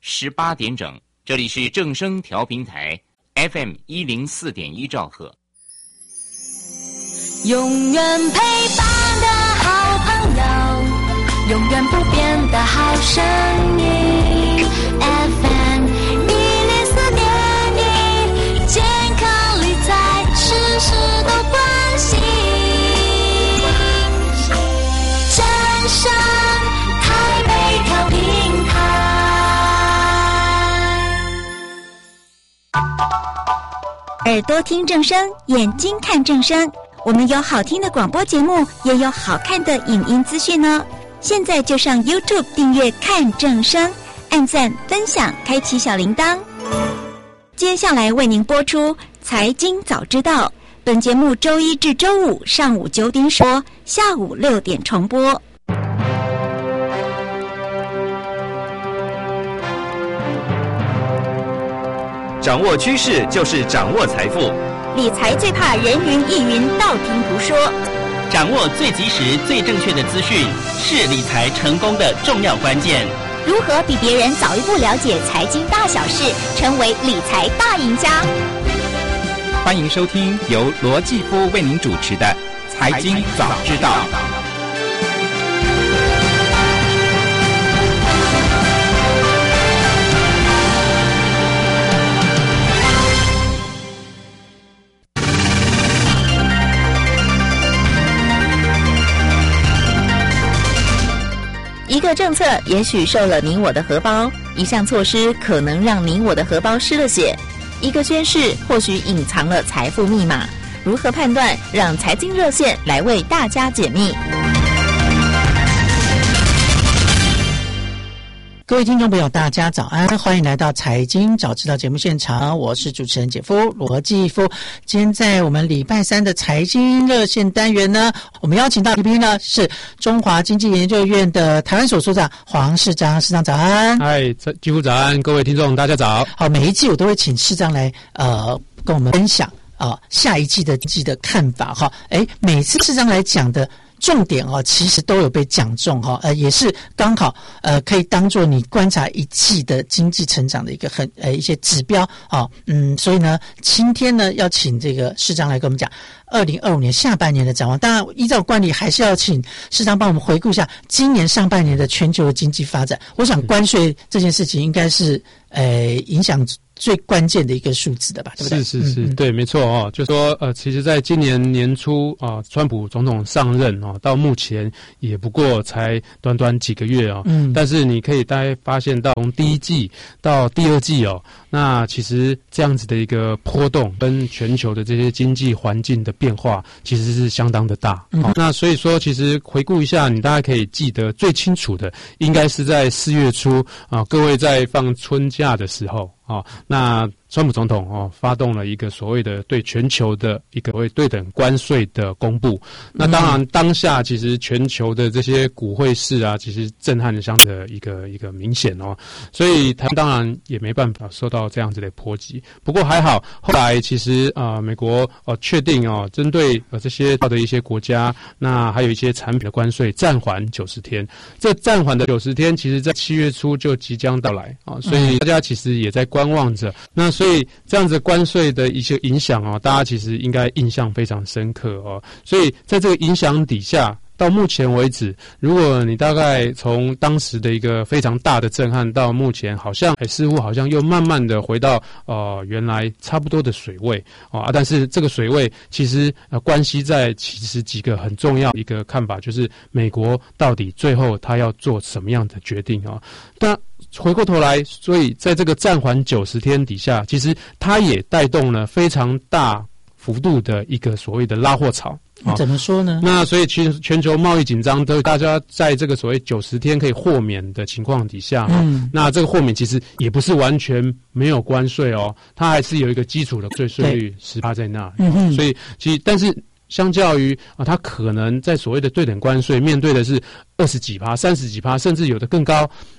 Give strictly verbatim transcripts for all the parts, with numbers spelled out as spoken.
十八点整，这里是正声调频台 F M 一零四点一兆赫。 永远陪伴的好朋友，永远不变的好声音 F M 一零四点一，健康理财事事都关心，正声台北调频台。 耳朵听正声，眼睛看正声。我们有好听的广播节目，也有好看的影音资讯呢。现在就上 YouTube 订阅看正声，按赞分享，开启小铃铛。接下来为您播出财经早知道，本节目周一至周五上午九点播，下午六点重播。 掌握趋势就是掌握财富， 理财最怕人云亦云，道听途说。 掌握最及时、最正确的资讯，是理财成功的重要关键。 如何比别人早一步了解财经大小事，成为理财大赢家？ 欢迎收听由罗继夫为您主持的《财经早知道》。 一个政策也许受了你我的荷包，一项措施可能让你我的荷包失了血，一个宣示或许隐藏了财富密码。如何判断？让财经热线来为大家解密。 各位听众朋友大家早安，欢迎来到财经早知道节目现场，我是主持人姐夫罗继夫。今天在我们礼拜三的财经热线单元呢，我们邀请到一宾呢是中华经济研究院的台湾所所长黄世章，市长早安。 嗨，继夫早安，各位听众大家早。 好，每一季我都会请市长来呃跟我们分享啊、呃、下一季的季的看法哈。诶，每次市长来讲的重点哦，其实都有被讲中哈，呃，也是刚好呃，可以当做你观察一季的经济成长的一个很呃一些指标啊、哦，嗯，所以呢，今天呢要请这个市长来跟我们讲二零二五年下半年的展望。当然，依照惯例还是要请市长帮我们回顾一下今年上半年的全球的经济发展。我想关税这件事情应该是呃影响最关键的一个数字的吧，对不对？ 是是是， 嗯、 对，没错哦。就说呃，其实在今年年初啊、呃，川普总统上任哦，到目前也不过才短短几个月哦。嗯。但是你可以大概发现到，从第一季到第二季哦，那其实这样子的一个波动跟全球的这些经济环境的变化，其实是相当的大。嗯、哦。那所以说，其实回顾一下，你大概可以记得最清楚的，应该是在四月初啊、呃，各位在放春假的时候。哦，那川普总统哦发动了一个所谓的对全球的一个所谓对等关税的公布。那当然，当下其实全球的这些股汇市啊，其实震撼相的一个一个明显哦。所以他当然也没办法受到这样子的波及。不过还好，后来其实啊、呃，美国哦确定哦，针对呃这些到的一些国家，那还有一些产品的关税暂缓九十天。这暂缓的九十天，其实在七月初就即将到来啊、哦，所以大家其实也在观望着。那所以这样子关税的一些影响哦，大家其实应该印象非常深刻哦。所以在这个影响底下，到目前为止，如果你大概从当时的一个非常大的震撼到目前，好像哎似乎好像又慢慢的回到呃原来差不多的水位啊，但是这个水位其实呃关系在其实几个很重要一个看法，就是美国到底最后他要做什么样的决定啊？那回过头来，所以在这个暂缓九十天底下，其实它也带动了非常大幅度的一个所谓的拉货潮。 怎么说呢？ 那所以其实全球贸易紧张，都大家在这个所谓九十天可以豁免的情况底下，嗯，那这个豁免其实也不是完全没有关税哦，它还是有一个基础的税税率十趴在那，嗯哼，所以其实但是相较于啊，它可能在所谓的对等关税面对的是二十几趴、三十几趴，甚至有的更高。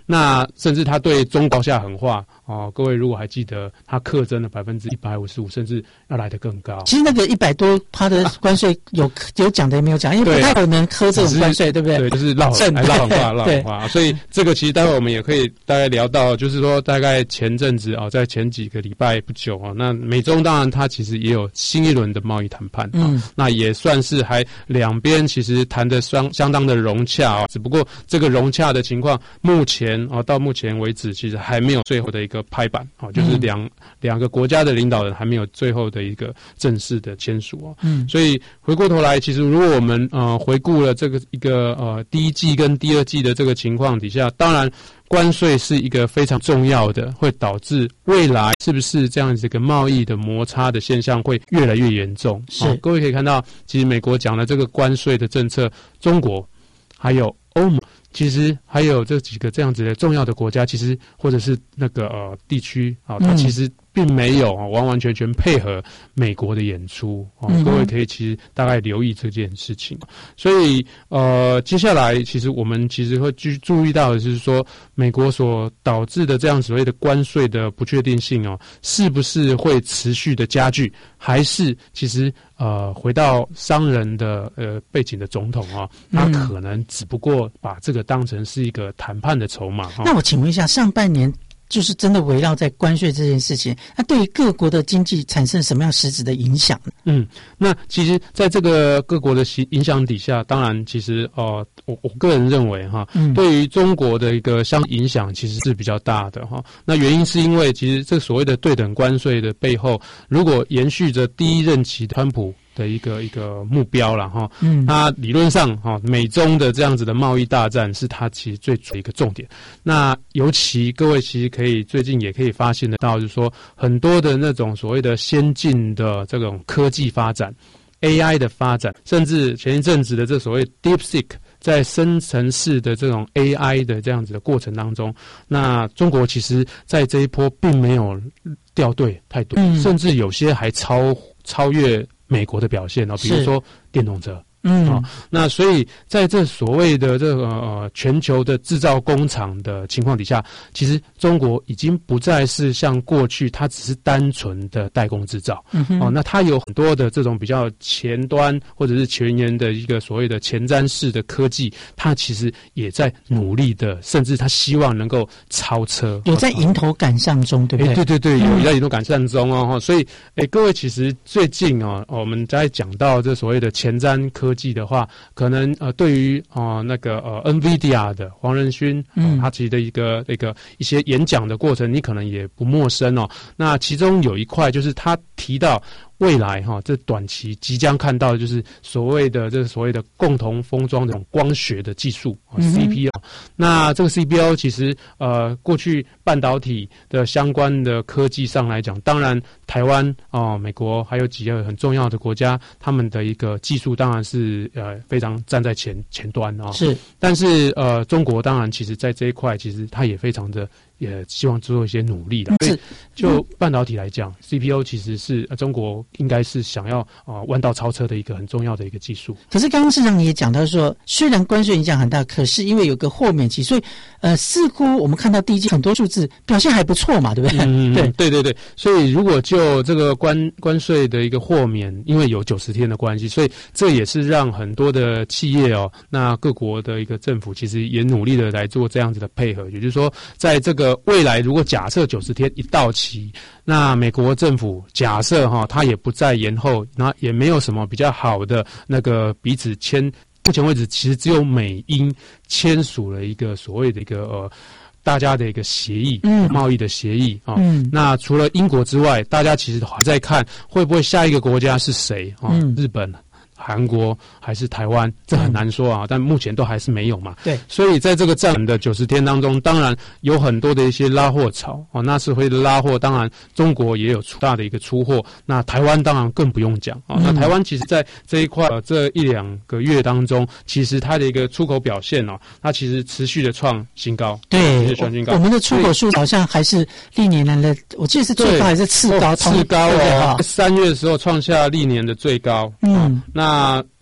那甚至他对中国下狠话哦，各位如果还记得，他课征了百分之一百五十五，甚至要来得更高。 其实那个一百多趴的关税有有讲的也没有讲，因为不太可能喝这种关税，对不对？ 对，就是绕来绕狠话，绕狠话。所以这个其实待会我们也可以大概聊到，就是说大概前阵子啊、哦，在前几个礼拜不久啊、哦，那美中当然它其实也有新一轮的贸易谈判，嗯、哦，那也算是还两边其实谈的相相当的融洽啊、哦，只不过这个融洽的情况，目前啊、哦、到目前为止，其实还没有最后的一个拍板啊、哦，就是两、嗯、两个国家的领导人还没有最后的一个正式的签署哦，嗯，所以回过头来，其实如果我们呃回顾了这个一个呃第一季跟第二季的这个情况底下，当然关税是一个非常重要的，会导致未来是不是这样子一个贸易的摩擦的现象会越来越严重。是、哦，各位可以看到，其实美国讲的这个关税的政策，中国还有欧盟。其实还有这几个这样子的重要的国家，其实或者是那个呃地区啊、哦，它其实并没有、哦、完完全全配合美国的演出哦。各位可以其实大概留意这件事情。所以呃，接下来其实我们其实会去注意到的是说，美国所导致的这样所谓的关税的不确定性哦，是不是会持续的加剧，还是其实呃回到商人的呃背景的总统啊、哦，他可能只不过把这个当成是一个谈判的筹码。 那我请问一下，上半年就是真的围绕在关税这件事情，那对于各国的经济产生什么样实质的影响呢？ 嗯，那其实在这个各国的影响底下，当然其实呃，我我个人认为哈，嗯、对于中国的一个相影响其实是比较大的哈。那原因是因为其实这所谓的对等关税的背后，如果延续着第一任期的川普的一个一个目标了哈，嗯，那理论上哈，美中的这样子的贸易大战是它其实最主要的一个重点。那尤其各位其实可以最近也可以发现得到，就是说很多的那种所谓的先进的这种科技发展 ，A I 的发展，甚至前一阵子的这所谓 DeepSeek。在生成式的这种 A I 的这样子的过程当中，那中国其实在这一波并没有掉队太多，嗯、甚至有些还超超越美国的表现哦，比如说电动车。嗯、哦，那所以在这所谓的这个呃全球的制造工厂的情况底下，其实中国已经不再是像过去它只是单纯的代工制造，嗯、哦，那它有很多的这种比较前端或者是前沿的一个所谓的前瞻式的科技，它其实也在努力的，甚至它希望能够超车， 有在迎头赶上中，对不对？ 对对对，有在迎头赶上中哦，所以哎，各位其实最近哦，我们在讲到这所谓的前瞻科技的话，可能呃对于呃那个呃 NVIDIA 的黄仁勋，嗯、呃，他其实的一个那个一些演讲的过程，你可能也不陌生哦。那其中有一块就是他提到未来哈，这短期即将看到的就是所谓的这所谓的共同封装这种光学的技术、嗯、C P O。那这个 C P O 其实呃过去半导体的相关的科技上来讲，当然台湾啊、呃、美国还有几个很重要的国家，他们的一个技术当然是呃非常站在前前端啊、哦。是，但是呃中国当然其实在这一块其实它也非常的。也希望做一些努力的。所以就半导体来讲、嗯、C P O 其实是、呃、中国应该是想要啊弯道超车的一个很重要的一个技术。 可是刚刚市长你也讲到说，虽然关税影响很大，可是因为有个豁免期，所以呃似乎我们看到第一季很多数字表现还不错嘛，对不对？ 嗯，对对对对。所以如果就这个关关税的一个豁免，因为有九十天的关系，所以这也是让很多的企业哦，那各国的一个政府其实也努力的来做这样子的配合，也就是说，在这个未来如果假设九十天一到期，那美国政府假设哈，它也不再延后，那也没有什么比较好的那个彼此签，目前为止其实只有美英签署了一个所谓的一个呃大家的一个协议，嗯，贸易的协议啊。嗯，那除了英国之外，大家其实还在看会不会下一个国家是谁啊？嗯，日本、韩国还是台湾，这很难说啊，嗯、但目前都还是没有嘛。对，所以在这个暂缓的九十天当中，当然有很多的一些拉货潮哦，那是会拉货，当然中国也有大的一个出货，那台湾当然更不用讲啊、哦。那台湾其实在这一块、呃、这一两个月当中，其实它的一个出口表现哦，它其实持续的创新高， 对， 持续创新高。 我们的出口数好像还是历年来的，我记得是最高还是次高？ 次高哦，三月的时候创下历年的最高。嗯，那。那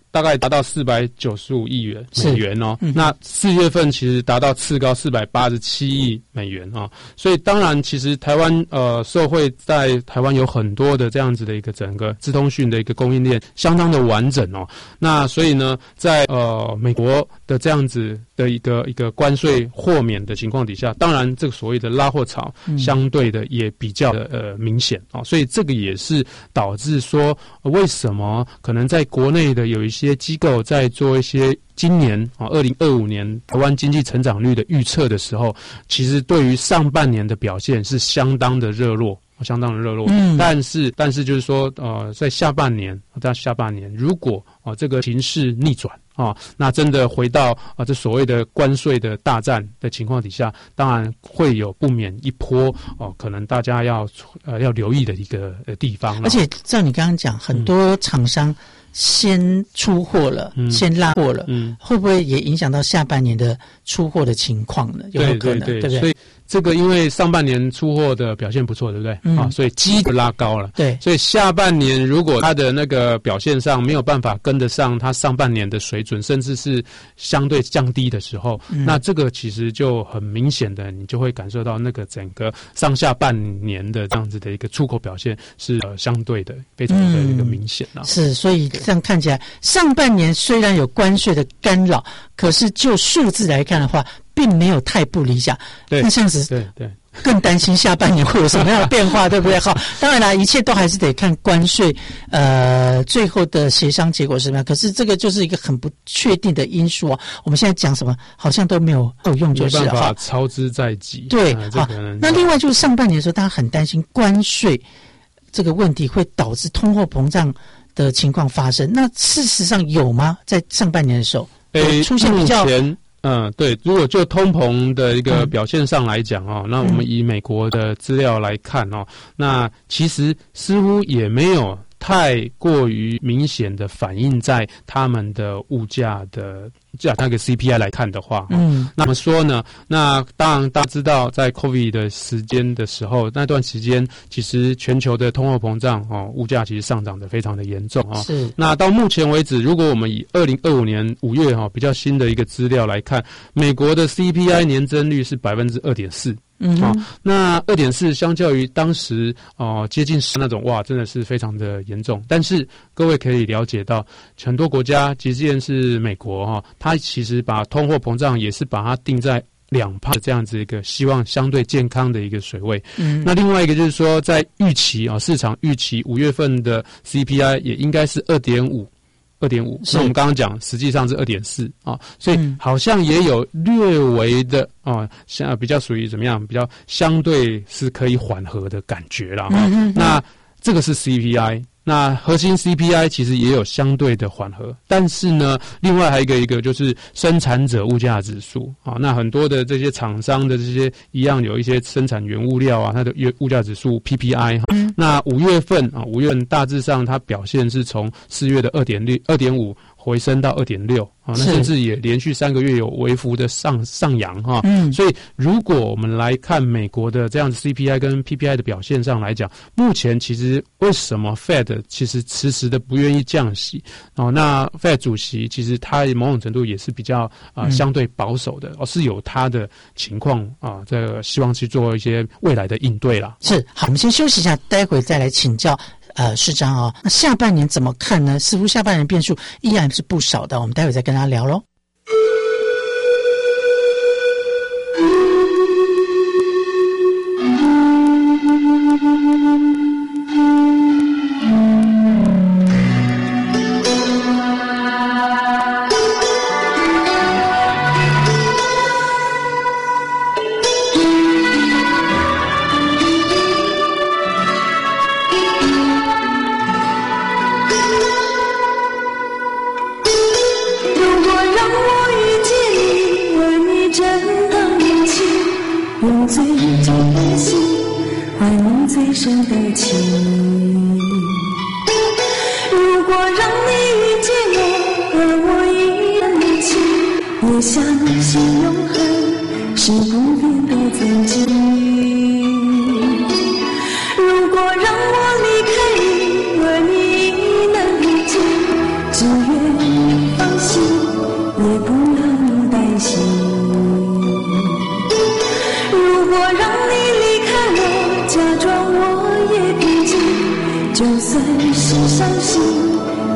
大概达到四百九十五亿元美元哦。嗯、那四月份其实达到次高四百八十七亿美元哦。所以当然，其实台湾呃受惠在台湾有很多的这样子的一个整个资通讯的一个供应链相当的完整哦。那所以呢，在呃美国的这样子的一个一个关税豁免的情况底下，当然这个所谓的拉货潮相对的也比较的呃明显哦。所以这个也是导致说、呃、为什么可能在国内的有一些机构在做一些今年啊二零二五年台湾经济成长率的预测的时候，其实对于上半年的表现是相当的热络。相当的热络，嗯，但是但是就是说，呃，在下半年，在下半年，如果啊、呃、这个形势逆转啊、呃，那真的回到啊、呃、这所谓的关税的大战的情况底下，当然会有不免一波哦、呃，可能大家要呃要留意的一个呃地方。 而且照你刚刚讲，很多厂商先出货了，嗯、先拉货了，嗯，会不会也影响到下半年的出货的情况呢？有没有可能？对, 对, 对, 对不对？ 所以这个因为上半年出货的表现不错，对不对？嗯、啊，所以基就拉高了。 对， 所以下半年如果它的那个表现上没有办法跟得上它上半年的水准，甚至是相对降低的时候，嗯、那这个其实就很明显的，你就会感受到那个整个上下半年的这样子的一个出口表现是呃相对的非常的一个明显啊。 嗯、是，所以这样看起来，上半年虽然有关税的干扰，可是就数字来看的话，并没有太不理想。 对， 那这样子， 对对。 更担心下半年会有什么样的变化，对不对？好，当然啦，一切都还是得看关税，呃，最后的协商结果是什么样。可是这个就是一个很不确定的因素啊。我们现在讲什么，好像都没有有用，就是没办法操之在即。 对， 好、 啊，那另外就是上半年的时候，大家很担心关税这个问题会导致通货膨胀的情况发生。那事实上有吗？在上半年的时候， 诶， 出现比较。 嗯，对，如果就通膨的一个表现上来讲哦，嗯、那我们以美国的资料来看哦，那其实似乎也没有太过于明显的反映在他们的物价的价那个 C P I 来看的话，嗯，那么说呢，那当然大家知道，在 COVID 的时间的时候，那段时间其实全球的通货膨胀哦，物价其实上涨的非常的严重啊、哦。 是。 那到目前为止，如果我们以二零二五年五月哈、哦、比较新的一个资料来看，美国的 C P I 年增率是百分之二点四。 嗯， 好、哦，那二点四相较于当时哦、呃、接近十那种哇，真的是非常的严重。但是各位可以了解到，很多国家，即便是美国哈、哦，它其实把通货膨胀也是把它定在两趴的这样子一个希望相对健康的一个水位。嗯，那另外一个就是说，在预期啊，市场预期五月份的 C P I 也应该是二点五。二点五，那我们刚刚讲，实际上是二点四啊，所以好像也有略微的啊，像比较属于怎么样，比较相对是可以缓和的感觉啦。嗯嗯嗯，那这个是 C P I。那核心 C P I 其实也有相对的缓和，但是呢，另外还有一个一个就是生产者物价指数啊，那很多的这些厂商的这些一样有一些生产原物料啊，它的物价指数 P P I，、嗯、那五月份啊，五月份大致上它表现是从四月的二点六、二点五回升到二点六啊，那甚至也连续三个月有微幅的上上扬哈。嗯，所以如果我们来看美国的这样子 C P I 跟 P P I 的表现上来讲，目前其实为什么 Fed 其实迟迟的不愿意降息哦？那 Fed 主席其实他某种程度也是比较啊、呃、相对保守的，而、嗯、是有他的情况啊，这个希望去做一些未来的应对啦。 是，好，我们先休息一下，待会再来请教。呃，市长啊、哦，那下半年怎么看呢？似乎下半年变数依然是不少的，我们待会再跟大家聊咯。 只愿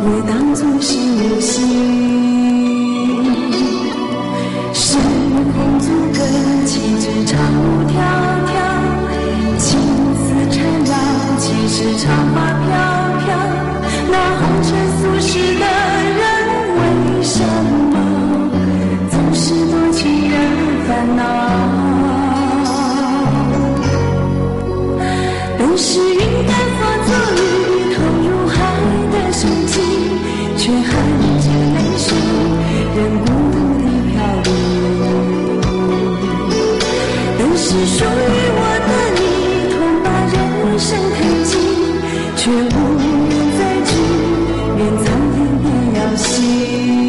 也当作是无心。是红足跟旗帜长舞迢迢，青丝缠绕，其实长发飘飘。那红尘俗世的人，为什么总是多情人烦恼？都是云淡化作雨，投入海的深情，却含着泪水，任孤独地飘零。都是属于我的你，痛把人生看尽，却无人再知，愿苍天别了心。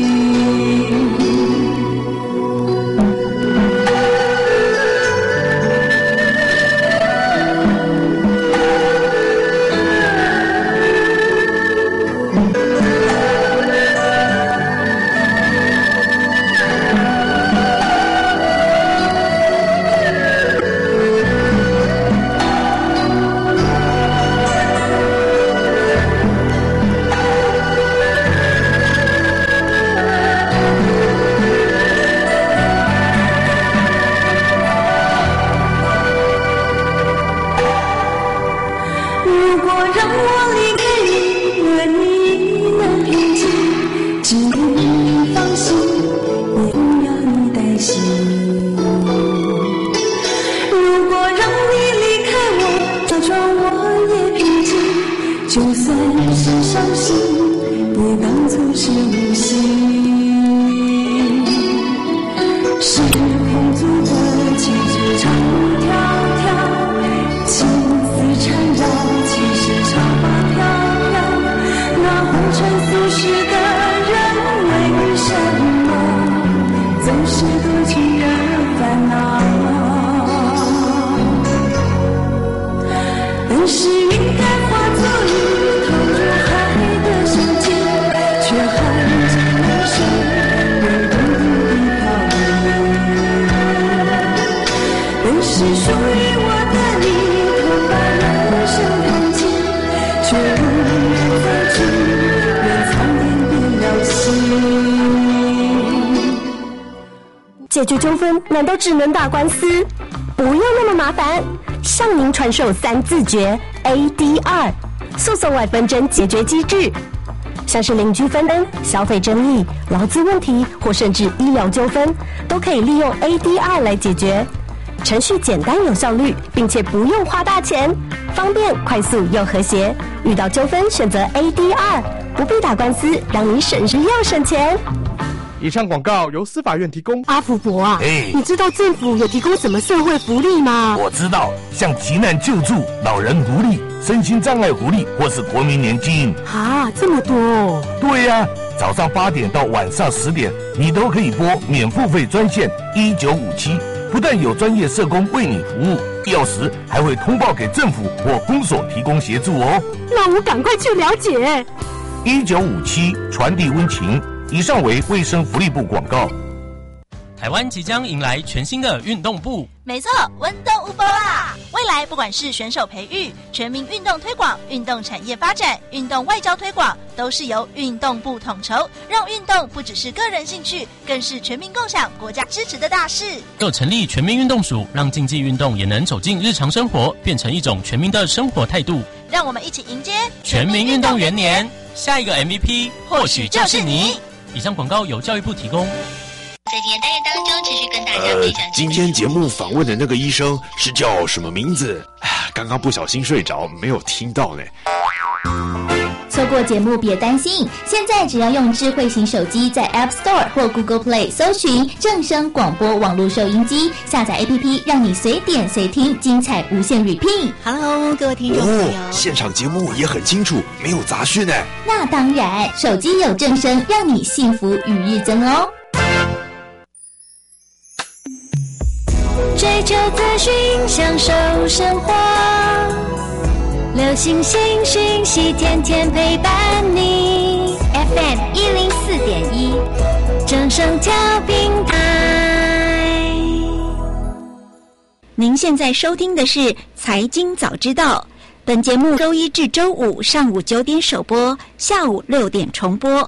解决纠纷难道只能打官司？不用那么麻烦，向您传授三字诀 A D R 诉讼外纷争解决机制，像是邻居纷争、消费争议、劳资问题或甚至医疗纠纷，都可以利用 A D R 来解决。程序简单有效率，并且不用花大钱，方便、快速又和谐。遇到纠纷选择 A D R， 不必打官司，让你省时又省钱。 以上广告由司法院提供。 阿福伯啊， 哎， 你知道政府有提供什么社会福利吗？ 我知道，像急难救助、老人福利、身心障碍福利，或是国民年金。 啊，这么多哦！ 对呀、啊，早上八点到晚上十点，你都可以拨免付费专线一九五七，不但有专业社工为你服务，必要时还会通报给政府或公所提供协助哦。 那我赶快去了解。 一九五七，传递温情。以上为卫生福利部广告。 台湾即将迎来全新的运动部， 没错，温动无波啦！未来不管是选手培育、全民运动推广、运动产业发展、运动外交推广，都是由运动部统筹，让运动不只是个人兴趣，更是全民共享、国家支持的大事。 又成立全民运动署，让竞技运动也能走进日常生活，变成一种全民的生活态度。 让我们一起迎接全民运动元年，下一个 M V P 或许就是你。以上广告由教育部提供。 在今天单元当中，持续跟大家分享。 呃，今天节目访问的那个医生是叫什么名字？刚刚不小心睡着，没有听到呢。 错过节目别担心，现在只要用智慧型手机在 App Store 或 Google Play 搜寻正声广播网络收音机，下载 A P P， 让你随点随听，精彩无限 repeat。Hello， 各位听众朋友， 哦，现场节目也很清楚，没有杂讯呢。 那当然，手机有正声，让你幸福与日增哦。 追求资讯，享受生活，流行新讯息，天天陪伴你。F M 一零四点一，正声调频台。 您现在收听的是《财经早知道》， 本节目周一至周五上午九点首播，下午六点重播。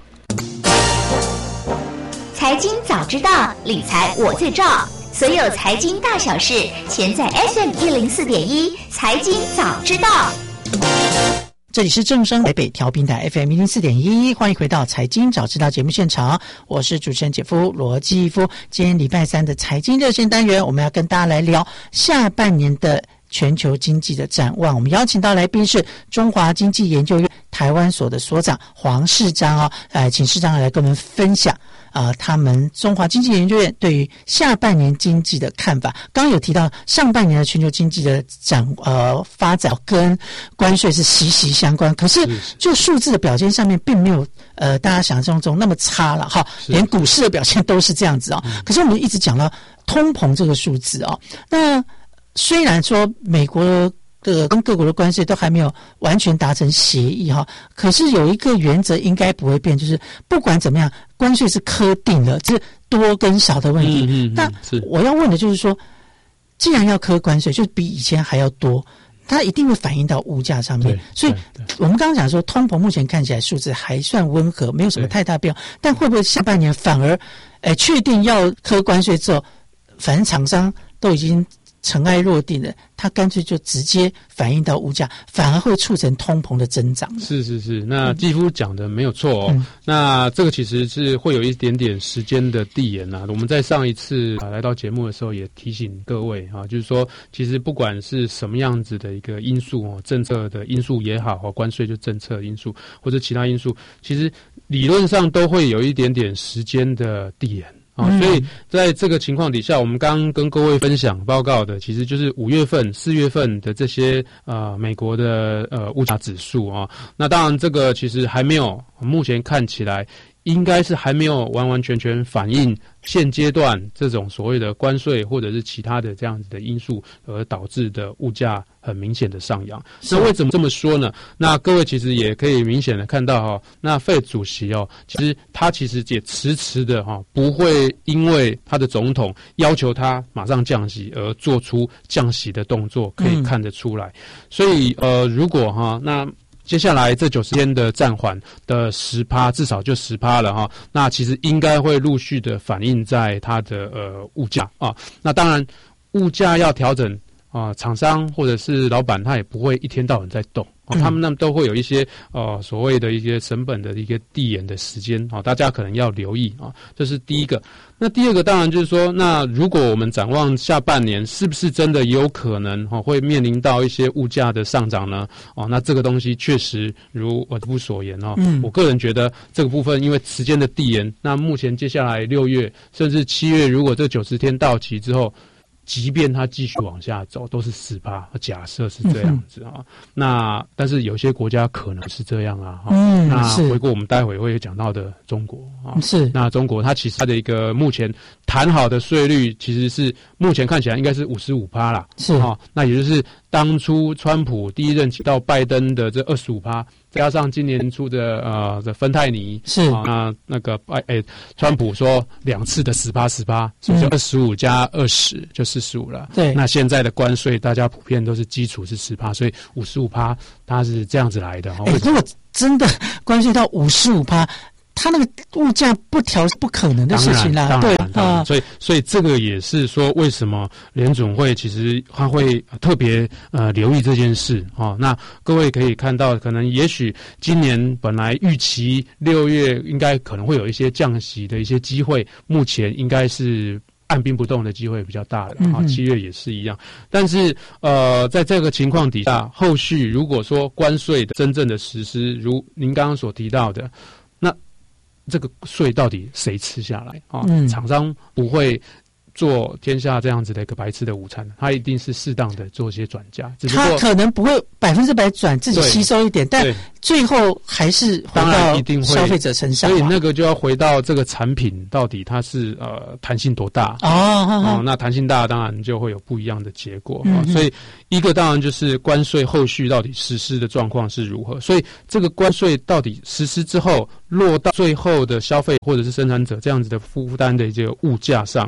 财经早知道，理财我最照。所有财经大小事，全在 F M 一零四点一财经早知道。 这里是正声台北调频台 F M 一零四点一，欢迎回到财经早知道节目现场，我是主持人姐夫罗继夫。今天礼拜三的财经热线单元，我们要跟大家来聊下半年的全球经济的展望。我们邀请到来宾是中华经济研究院台湾所的所长黄世章哦，呃，请世章来跟我们分享啊、呃，他们中华经济研究院对于下半年经济的看法。刚刚有提到上半年的全球经济的展呃发展跟关税是息息相关，可是就数字的表现上面并没有呃大家想象中那么差了哈，连股市的表现都是这样子啊、哦。可是我们一直讲到通膨这个数字啊、哦，那虽然说美国的跟各国的关税都还没有完全达成协议哈，可是有一个原则应该不会变，就是不管怎么样，关税是科定的，这是多跟少的问题。嗯嗯嗯、那我要问的就是说，既然要科关税，就比以前还要多，它一定会反映到物价上面。所以我们刚刚讲说，通膨目前看起来数字还算温和，没有什么太大变化，但会不会下半年反而，诶，确定要科关税之后，反正厂商都已经尘埃落定了，它干脆就直接反映到物价，反而会促成通膨的增长。 是是是，那继夫讲的没有错哦、嗯。那这个其实是会有一点点时间的递延呐、啊。我们在上一次、啊、来到节目的时候也提醒各位啊，就是说，其实不管是什么样子的一个因素哦，政策的因素也好，关税就政策因素或者其他因素，其实理论上都会有一点点时间的递延。啊、哦，所以在这个情况底下，我们刚刚跟各位分享报告的，其实就是五月份、四月份的这些呃美国的呃物价指数啊、哦。那当然，这个其实还没有，目前看起来应该是还没有完完全全反映现阶段这种所谓的关税或者是其他的这样子的因素而导致的物价很明显的上扬。那为什么这么说呢？那各位其实也可以明显的看到哈、哦，那F E D主席哦，其实他其实也迟迟的哈、哦，不会因为他的总统要求他马上降息而做出降息的动作，可以看得出来。嗯、所以呃，如果哈那。接下来这九十天的暂缓的十趴，至少就十趴了哈。那其实应该会陆续的反映在它的呃物价啊。那当然，物价要调整啊，厂商或者是老板他也不会一天到晚在动。哦，他们那都会有一些呃所谓的一些成本的一个递延的时间啊、哦，大家可能要留意啊、哦。这是第一个。那第二个当然就是说，那如果我们展望下半年，是不是真的有可能哈、哦、会面临到一些物价的上涨呢？哦，那这个东西确实如我夫所言哦、嗯，我个人觉得这个部分因为时间的递延，那目前接下来六月甚至七月，如果这九十天到期之后。即便它继续往下走，都是十趴，假设是这样子啊、嗯。那但是有些国家可能是这样啊。嗯，那回过我们待会会讲到的中国啊，是那中国它其实它的一个目前谈好的税率其实是目前看起来应该是五十五趴啦。是啊，那也就是当初川普第一任期到拜登的这二十五趴。加上今年出的呃的芬太尼是啊，那那个哎哎，川普说两次的十趴十趴，所以就二十五加二十就四十五了。对，那现在的关税大家普遍都是基础是十趴，所以五十五趴它是这样子来的。 哎，如果真的关税到五十五趴。它那个物价不调是不可能的事情啦，对啊，所以所以这个也是说，为什么联准会其实它会特别呃留意这件事啊、哦？那各位可以看到，可能也许今年本来预期六月应该可能会有一些降息的一些机会，目前应该是按兵不动的机会比较大的啊，七月也是一样。但是呃，在这个情况底下，后续如果说关税的真正的实施，如您刚刚所提到的，那这个税到底谁吃下来啊？嗯，厂商不会做天下这样子的一个白吃的午餐，他一定是适当的做一些转嫁。只不过他可能不会百分之百转自己吸收一点，但最后还是回到消费者身上。 所以那个就要回到这个产品到底它是呃弹性多大哦，哦，那弹性大当然就会有不一样的结果、嗯哦、所以一个当然就是关税后续到底实施的状况是如何，所以这个关税到底实施之后落到最后的消费或者是生产者这样子的负担的这个物价上，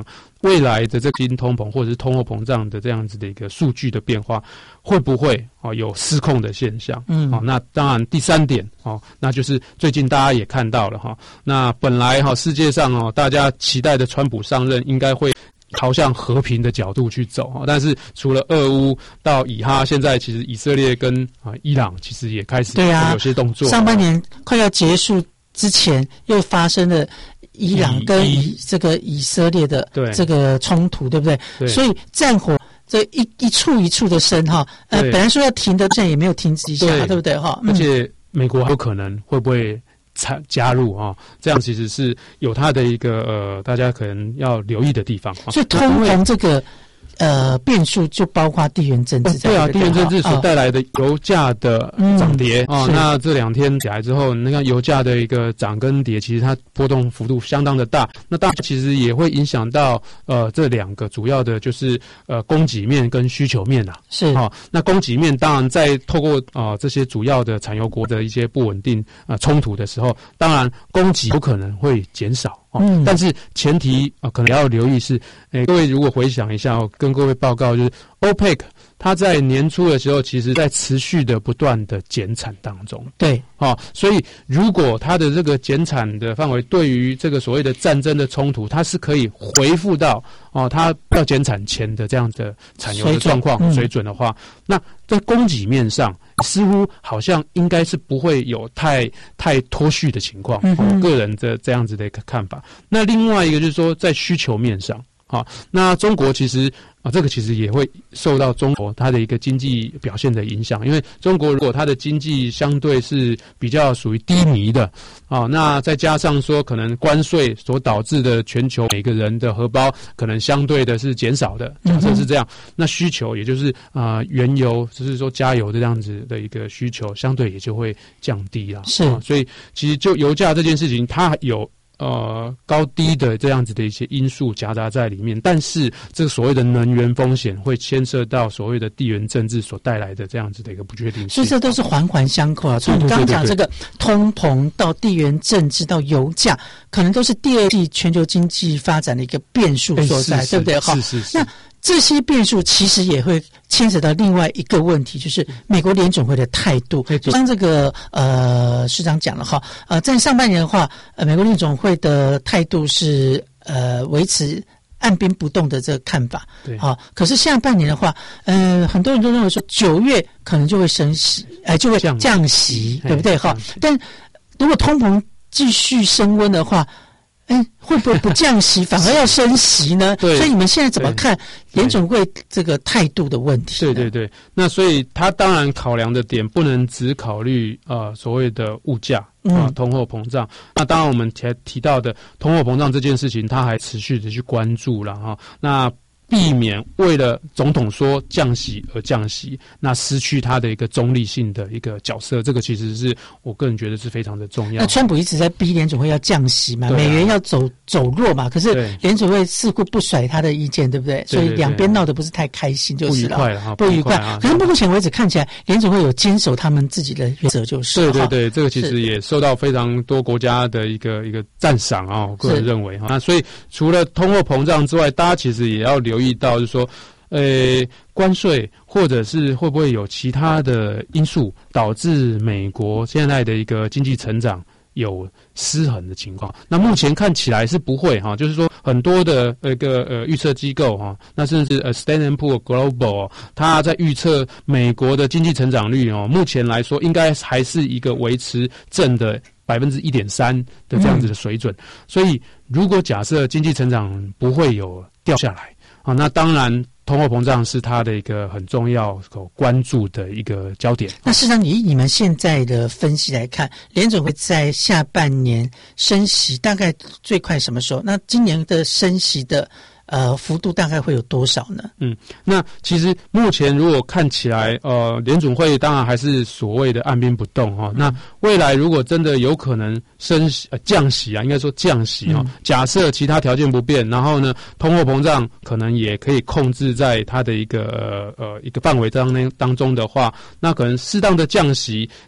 未来的这个新通膨或者是通货膨胀的这样子的一个数据的变化，会不会哦有失控的现象？嗯，哦，那当然第三点哦，那就是最近大家也看到了哈、哦，那本来哈、哦、世界上哦大家期待的川普上任应该会朝向和平的角度去走，但是除了俄乌到以哈，现在其实以色列跟啊伊朗其实也开始对啊有些动作。 上半年快要结束之前，又发生了伊朗跟以这个以色列的这个冲突，对不对？ 对， 所以战火这一一处一处的升哈，呃，本来说要停的，现在也没有停止一下， 对, 对不对哈？ 而且美国还有可能会不会参加入啊、哦？这样其实是有它的一个呃，大家可能要留意的地方。 所以通膨这个呃变数就包括地缘政治、哦。 对啊，地缘政治所带来的油价的涨跌啊、嗯哦，那这两天起来之后，那个油价的一个涨跟跌，其实它波动幅度相当的大。那当然其实也会影响到呃这两个主要的就是呃供给面跟需求面啊。 是啊、哦，那供给面当然在透过啊、呃、这些主要的产油国的一些不稳定啊、呃、冲突的时候，当然供给有可能会减少。嗯，但是前提啊、呃，可能要留意是，诶，各位如果回想一下哦，跟各位报告就是 OPEC， 它在年初的时候，其实在持续的不断的减产当中。 对， 哦，所以如果它的这个减产的范围对于这个所谓的战争的冲突，它是可以回复到哦，它要减产前的这样的产油的状况 水, 水准的话，嗯、那在供给面上。似乎好像应该是不会有太太脱序的情况，我、嗯、个人的这样子的一个看法。那另外一个就是说，在需求面上，好、哦，那中国其实啊，这个其实也会受到中国它的一个经济表现的影响，因为中国如果它的经济相对是比较属于低迷的啊、哦，那再加上说可能关税所导致的全球每个人的荷包可能相对的是减少的，假设是这样，嗯、那需求也就是啊、呃、原油就是说加油的这样子的一个需求相对也就会降低了， 是、 哦，所以其实就油价这件事情，它有。呃，高低的这样子的一些因素夹杂在里面，但是这个所谓的能源风险会牵涉到所谓的地缘政治所带来的这样子的一个不确定性， 所以这都是环环相扣啊。从刚刚讲这个通膨到地缘政治到油价，可能都是第二季全球经济发展的一个变数所在，对不对？ 是是是。 那这些变数其实也会牵扯到另外一个问题，就是美国联总会的态度。刚这个呃市长讲了哈，呃，在上半年的话，呃，美国联总会的态度是呃维持按兵不动的这个看法。 对， 好、哦，可是下半年的话，呃，很多人都认为说九月可能就会升息，呃，就会降息，对不对？哈，但如果通膨继续升温的话。哎，会不会不降息，反而要升息呢？ 对， 所以你们现在怎么看联总会这个态度的问题？ 对对对，那所以他当然考量的点不能只考虑呃所谓的物价啊、呃、通货膨胀。那当然我们提提到的通货膨胀这件事情，他还持续的去关注了哈。那避免为了总统说降息而降息，那失去他的一个中立性的一个角色，这个其实是我个人觉得是非常的重要。 那川普一直在逼联总会要降息嘛，啊、美元要走走弱嘛，可是联总会似乎不甩他的意见，对不对？对对对，所以两边闹得不是太开心，就是了， 不愉快了哈， 不愉快。啊、可是目前为止看起来，联总会有坚守他们自己的原则，就是对对对，这个其实也受到非常多国家的一个一个赞赏啊，我个人认为哈。那所以除了通货膨胀之外，大家其实也要留意到，就是说，呃，关税或者是会不会有其他的因素导致美国现在的一个经济成长有失衡的情况？那目前看起来是不会哈，就是说很多的一个呃预测机构哈，那甚至呃 Standard and Poor's Global， 它在预测美国的经济成长率哦，目前来说应该还是一个维持正的百分之一点三的这样子的水准。嗯、所以如果假设经济成长不会有掉下来啊，那当然。通货膨胀是它的一个很重要关注的一个焦点。 那事实上，以你们现在的分析来看，联总会在下半年升息，大概最快什么时候？那今年的升息的呃幅度大概会有多少呢？ 嗯，那其实目前如果看起来，呃，联总会当然还是所谓的按兵不动哈、哦。嗯、那未来如果真的有可能升息、呃、降息啊，应该说降息哈、哦。嗯、假设其他条件不变，然后呢，通货膨胀可能也可以控制在它的一个呃一个范围当当中的话，那可能适当的降息。